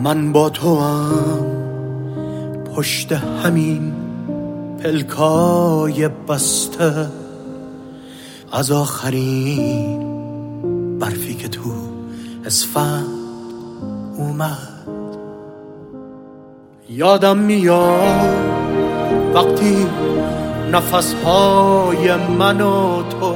من با تو هم پشت همین پلکای بسته، از آخرین برفی که تو اسفند اومد. یادم میاد وقتی نفسهای من و تو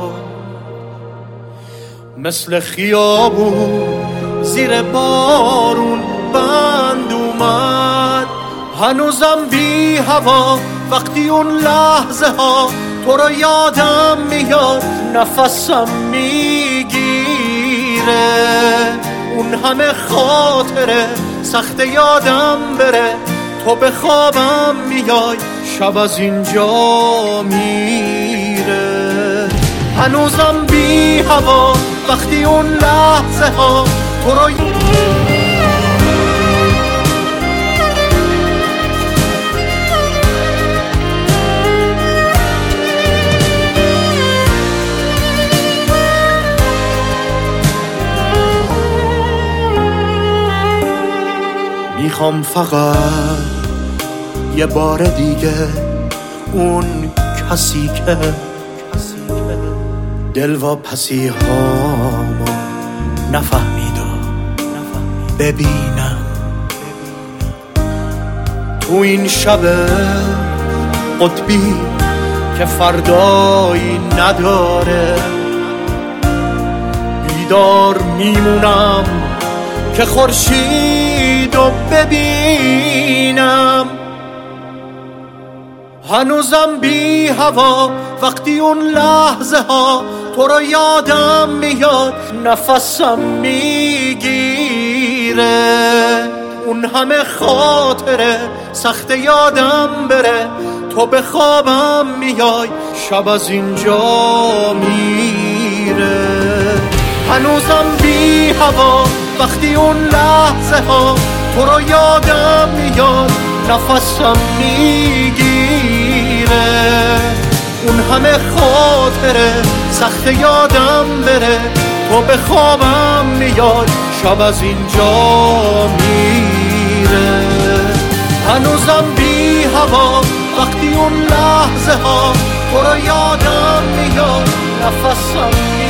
مثل خیابون زیر بارون بند اومد. هنوزم بی هوا وقتی اون لحظه ها تو رو یادم میاد، نفسم میگیره. اون همه خاطره سخت یادم بره، تو به خوابم میای شب از اینجا میره. هنوزم بی هوا وقتی اون لحظه ها تو رو میخوام فقط یه بار دیگه اون کسی که دل و پسی هامو نفهمید و ببینم. تو این شب قطبی که فردایی نداره بیدار میمونم که خورشید رو ببینم. هنوزم بی هوا وقتی اون لحظه ها تو رو یادم میاد، نفسم میگیره. اون همه خاطره سخت یادم بره، تو به خوابم میای شب از اینجا میره. هنوزم بی هوا وقتی اون لحظه ها تو رو یادم میاد، نفسم میگیره. اون همه خاطره سخت یادم بره، تو به خوابم میاد شب از اینجا میره. هنوزم بی هوا وقتی اون لحظه ها تو رو یادم میاد، نفسم